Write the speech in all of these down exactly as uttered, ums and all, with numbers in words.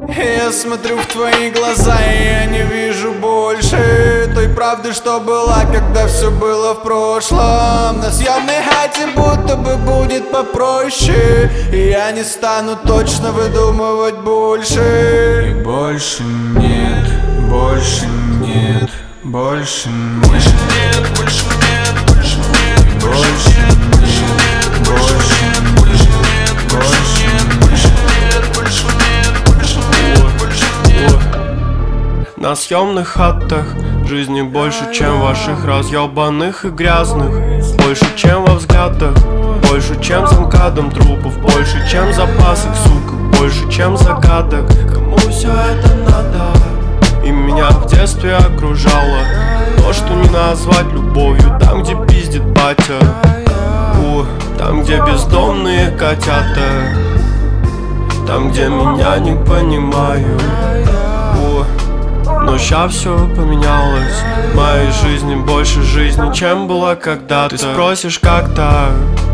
Я смотрю в твои глаза, и я не вижу больше той правды, что была, когда все было в прошлом. На съемной хате будто бы будет попроще, и я не стану точно выдумывать больше. И больше нет, больше нет, больше нет, больше нет, больше нет, больше нет, больше нет, больше нет, больше нет, больше нет, больше нет, больше нет, больше нет, больше нет, больше нет. На съемных хатах жизни больше, чем ваших разъебанных и грязных. Больше, чем во взглядах, больше, чем за МКАДом трупов, больше, чем запасок, сука, больше, чем загадок. Кому все это надо? И меня в детстве окружало то, что не назвать любовью. Там, где пиздит батя, у, там, где бездомные котята, там, где меня не понимают, у. Но ща все поменялось. В моей жизни больше жизни, чем было когда-то. Ты спросишь, как так?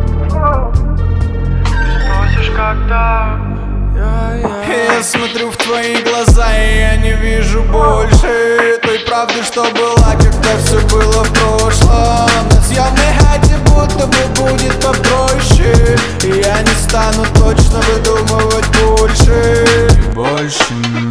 Ты спросишь, как так? Я смотрю в твои глаза, и я не вижу больше той правды, что была, когда все было в прошлом. На съемной хате будто бы будет попроще, и я не стану точно выдумывать больше. И больше